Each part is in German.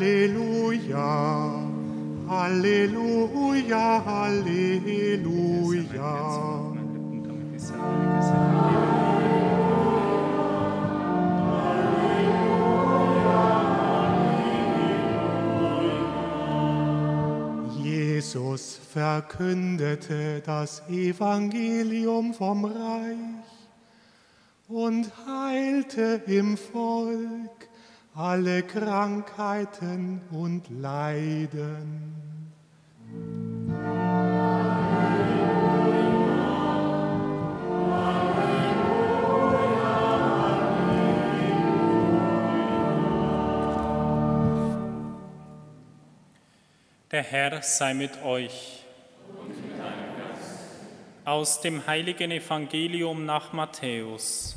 Halleluja, Halleluja, Halleluja. Jesus verkündete das Evangelium vom Reich und heilte im Volk alle Krankheiten und Leiden. Der Herr sei mit euch. Und mit deinem Geist. Aus dem heiligen Evangelium nach Matthäus.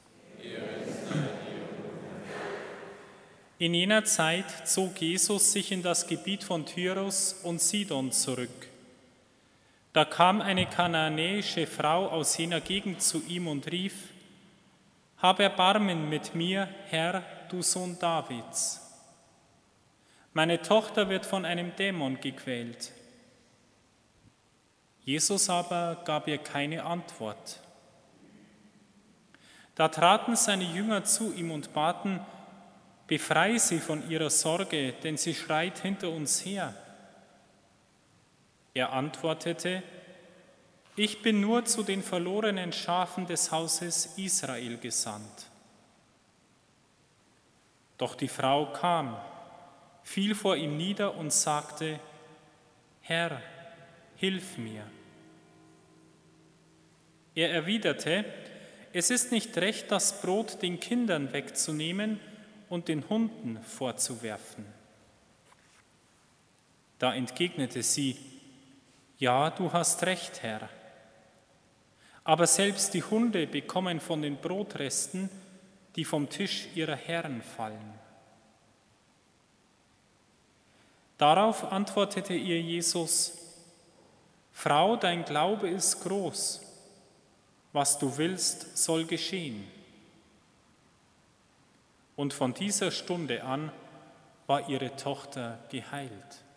In jener Zeit zog Jesus sich in das Gebiet von Tyrus und Sidon zurück. Da kam eine kananäische Frau aus jener Gegend zu ihm und rief: Hab Erbarmen mit mir, Herr, du Sohn Davids. Meine Tochter wird von einem Dämon gequält. Jesus aber gab ihr keine Antwort. Da traten seine Jünger zu ihm und baten: Befreie sie von ihrer Sorge, denn sie schreit hinter uns her. Er antwortete: Ich bin nur zu den verlorenen Schafen des Hauses Israel gesandt. Doch die Frau kam, fiel vor ihm nieder und sagte: Herr, hilf mir. Er erwiderte: Es ist nicht recht, das Brot den Kindern wegzunehmen und den Hunden vorzuwerfen. Da entgegnete sie: Ja, du hast recht, Herr. Aber selbst die Hunde bekommen von den Brotresten, die vom Tisch ihrer Herren fallen. Darauf antwortete ihr Jesus: Frau, dein Glaube ist groß. Was du willst, soll geschehen. Und von dieser Stunde an war ihre Tochter geheilt.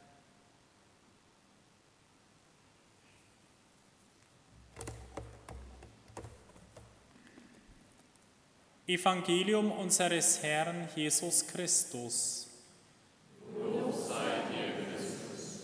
Evangelium unseres Herrn Jesus Christus. Lob sei dir, Christus.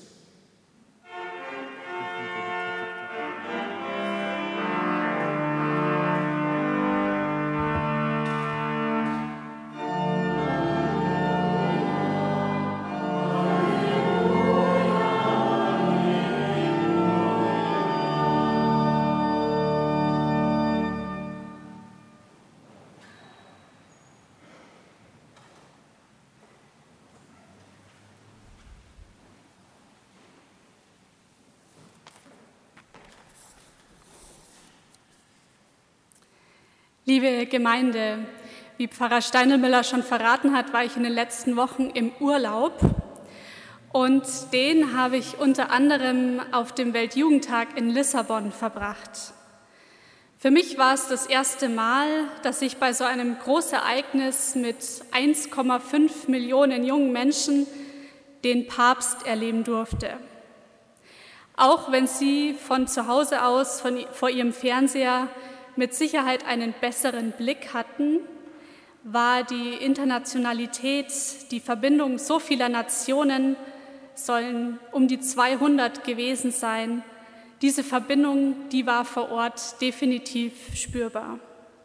Liebe Gemeinde, wie Pfarrer Steinelmüller schon verraten hat, war ich in den letzten Wochen im Urlaub und den habe ich unter anderem auf dem Weltjugendtag in Lissabon verbracht. Für mich war es das erste Mal, dass ich bei so einem Großereignis mit 1,5 Millionen jungen Menschen den Papst erleben durfte. Auch wenn sie von zu Hause aus, vor ihrem Fernseher, mit Sicherheit einen besseren Blick hatten, war die Internationalität, die Verbindung so vieler Nationen, sollen um die 200 gewesen sein. Diese Verbindung, die war vor Ort definitiv spürbar.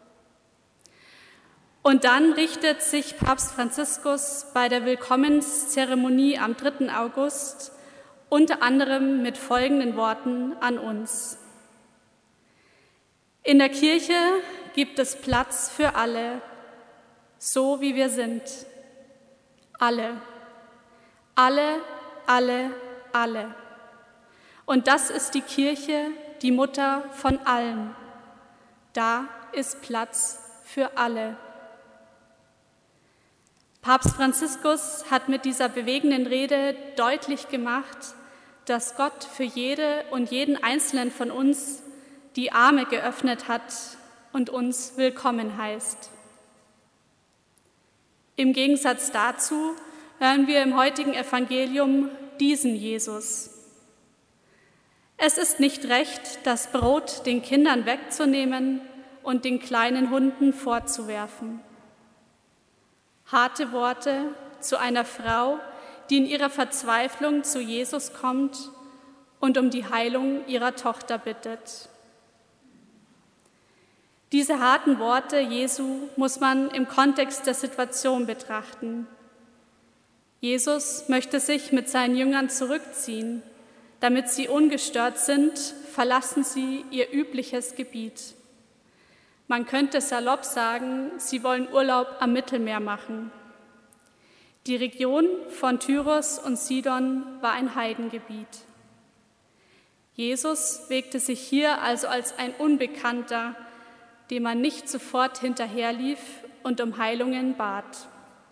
Und dann richtet sich Papst Franziskus bei der Willkommenszeremonie am 3. August unter anderem mit folgenden Worten an uns: In der Kirche gibt es Platz für alle, so wie wir sind. Alle, alle, alle, alle. Und das ist die Kirche, die Mutter von allen. Da ist Platz für alle. Papst Franziskus hat mit dieser bewegenden Rede deutlich gemacht, dass Gott für jede und jeden Einzelnen von uns die Arme geöffnet hat und uns willkommen heißt. Im Gegensatz dazu hören wir im heutigen Evangelium diesen Jesus. Es ist nicht recht, das Brot den Kindern wegzunehmen und den kleinen Hunden vorzuwerfen. Harte Worte zu einer Frau, die in ihrer Verzweiflung zu Jesus kommt und um die Heilung ihrer Tochter bittet. Diese harten Worte Jesu muss man im Kontext der Situation betrachten. Jesus möchte sich mit seinen Jüngern zurückziehen. Damit sie ungestört sind, verlassen sie ihr übliches Gebiet. Man könnte salopp sagen, sie wollen Urlaub am Mittelmeer machen. Die Region von Tyros und Sidon war ein Heidengebiet. Jesus wägte sich hier also als ein Unbekannter, dem man nicht sofort hinterherlief und um Heilungen bat.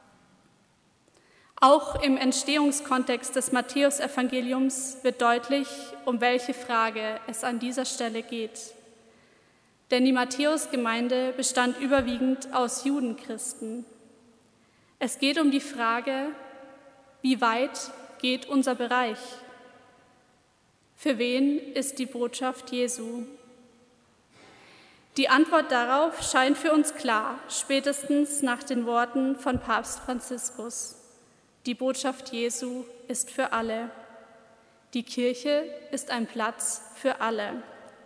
Auch im Entstehungskontext des Matthäusevangeliums wird deutlich, um welche Frage es an dieser Stelle geht. Denn die Matthäusgemeinde bestand überwiegend aus Judenchristen. Es geht um die Frage, wie weit geht unser Bereich? Für wen ist die Botschaft Jesu? Die Antwort darauf scheint für uns klar, spätestens nach den Worten von Papst Franziskus. Die Botschaft Jesu ist für alle. Die Kirche ist ein Platz für alle.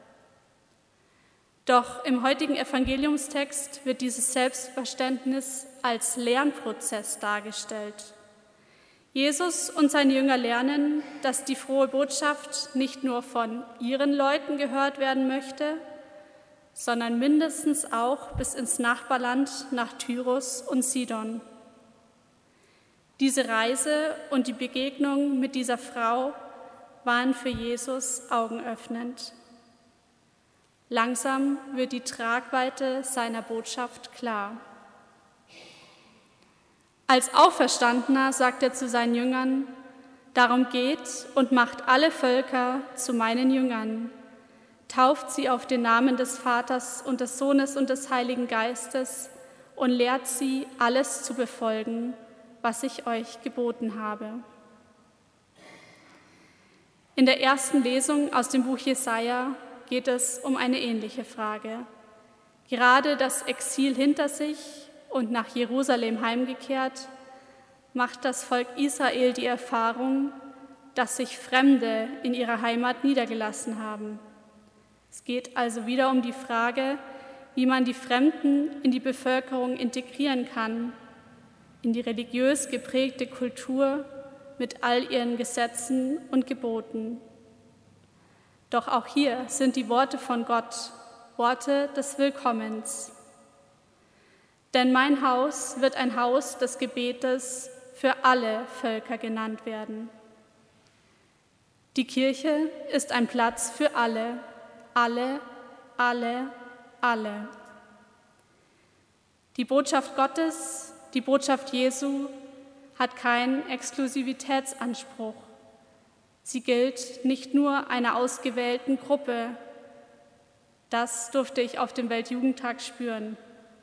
Doch im heutigen Evangeliumstext wird dieses Selbstverständnis als Lernprozess dargestellt. Jesus und seine Jünger lernen, dass die frohe Botschaft nicht nur von ihren Leuten gehört werden möchte, sondern mindestens auch bis ins Nachbarland nach Tyros und Sidon. Diese Reise und die Begegnung mit dieser Frau waren für Jesus augenöffnend. Langsam wird die Tragweite seiner Botschaft klar. Als Auferstandener sagt er zu seinen Jüngern: Darum geht und macht alle Völker zu meinen Jüngern, tauft sie auf den Namen des Vaters und des Sohnes und des Heiligen Geistes und lehrt sie, alles zu befolgen, was ich euch geboten habe. In der ersten Lesung aus dem Buch Jesaja geht es um eine ähnliche Frage. Gerade das Exil hinter sich und nach Jerusalem heimgekehrt, macht das Volk Israel die Erfahrung, dass sich Fremde in ihrer Heimat niedergelassen haben. Es geht also wieder um die Frage, wie man die Fremden in die Bevölkerung integrieren kann, in die religiös geprägte Kultur mit all ihren Gesetzen und Geboten. Doch auch hier sind die Worte von Gott, Worte des Willkommens. Denn mein Haus wird ein Haus des Gebetes für alle Völker genannt werden. Die Kirche ist ein Platz für alle, alle, alle, alle. Die Botschaft Gottes, die Botschaft Jesu hat keinen Exklusivitätsanspruch. Sie gilt nicht nur einer ausgewählten Gruppe. Das durfte ich auf dem Weltjugendtag spüren.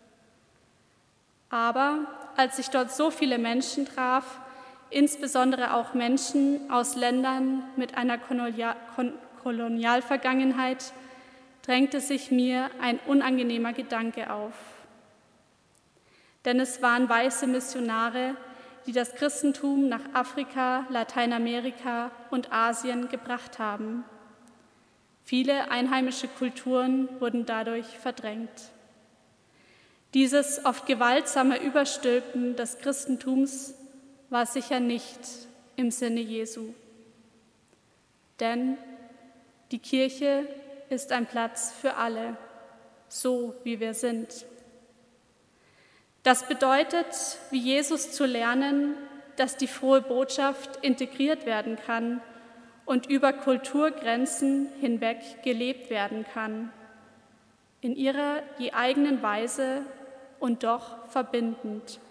Aber als ich dort so viele Menschen traf, insbesondere auch Menschen aus Ländern mit einer Kolonialvergangenheit, drängte sich mir ein unangenehmer Gedanke auf. Denn es waren weiße Missionare, die das Christentum nach Afrika, Lateinamerika und Asien gebracht haben. Viele einheimische Kulturen wurden dadurch verdrängt. Dieses oft gewaltsame Überstülpen des Christentums war sicher nicht im Sinne Jesu. Denn die Kirche ist ein Platz für alle, so wie wir sind. Das bedeutet, wie Jesus zu lernen, dass die frohe Botschaft integriert werden kann und über Kulturgrenzen hinweg gelebt werden kann, in ihrer je eigenen Weise und doch verbindend.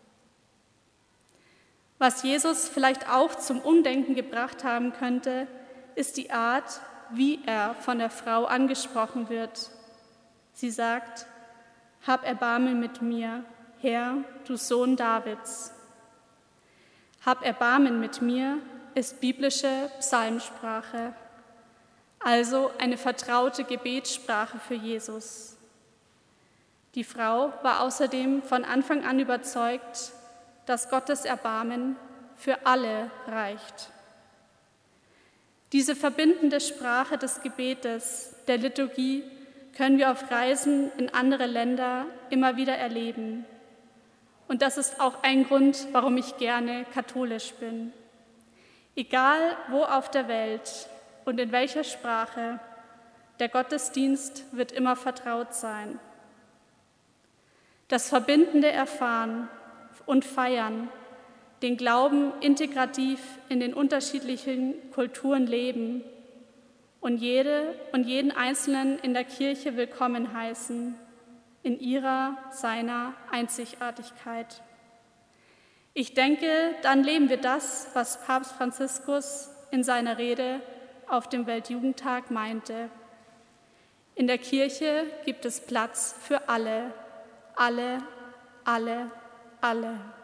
Was Jesus vielleicht auch zum Umdenken gebracht haben könnte, ist die Art, wie er von der Frau angesprochen wird. Sie sagt: Hab Erbarmen mit mir, Herr, du Sohn Davids. Hab Erbarmen mit mir ist biblische Psalmsprache, also eine vertraute Gebetssprache für Jesus. Die Frau war außerdem von Anfang an überzeugt, dass Gottes Erbarmen für alle reicht. Diese verbindende Sprache des Gebetes, der Liturgie, können wir auf Reisen in andere Länder immer wieder erleben. Und das ist auch ein Grund, warum ich gerne katholisch bin. Egal wo auf der Welt und in welcher Sprache, der Gottesdienst wird immer vertraut sein. Das verbindende Erfahren und Feiern, den Glauben integrativ in den unterschiedlichen Kulturen leben und jeden Einzelnen in der Kirche willkommen heißen, in seiner Einzigartigkeit. Ich denke, dann leben wir das, was Papst Franziskus in seiner Rede auf dem Weltjugendtag meinte. In der Kirche gibt es Platz für alle, alle, alle, alle.